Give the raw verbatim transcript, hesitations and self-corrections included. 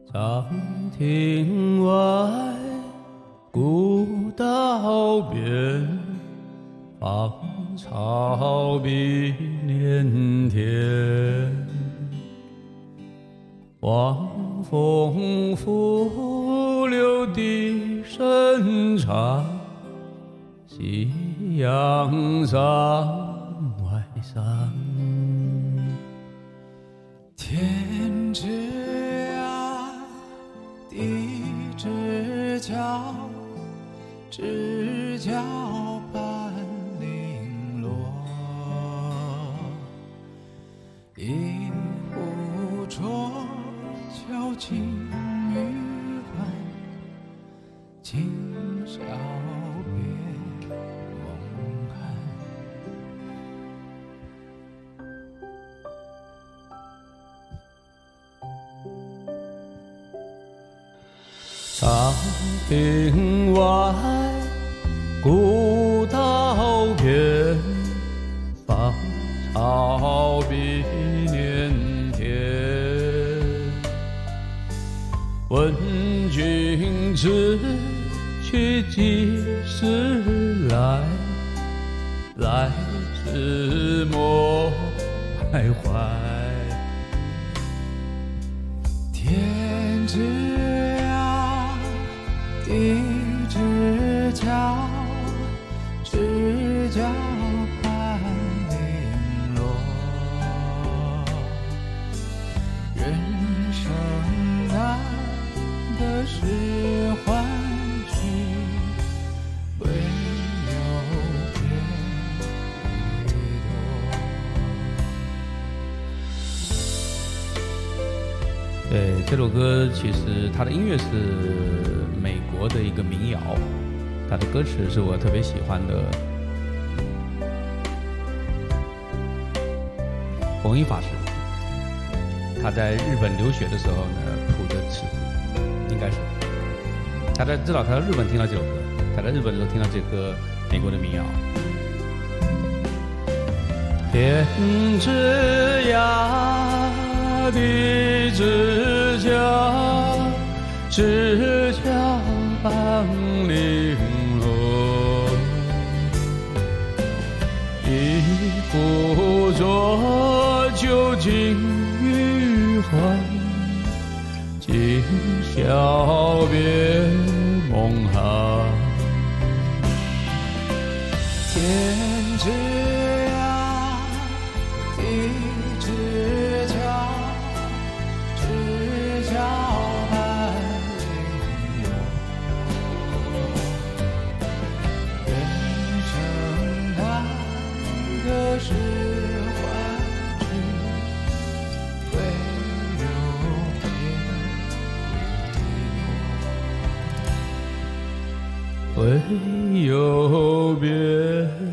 长亭外，古道边，芳草碧连天。望风拂柳笛声长，夕阳山外山。 天之涯，地之角，知交半零落。一壶浊酒尽余欢，今宵别梦寒。 长亭外，古道边，芳草碧连天。问君知去几时来？来时莫徘徊。 天之地之角，知交半零落。人生难得是欢聚，唯有别离多。 对，这首歌其实它的音乐是美国的一个民谣，它的歌词是我特别喜欢的。弘一法师，他在日本留学的时候呢谱的词，应该是他在知道他在日本听到这首歌，他在日本的时候听到这歌美国的民谣。天之涯，地之角，知交半零落。一壶浊酒尽余欢，今宵别梦寒。 天之涯，地之角，知交半零落。人生难得是欢聚，唯有别离多。 唯有别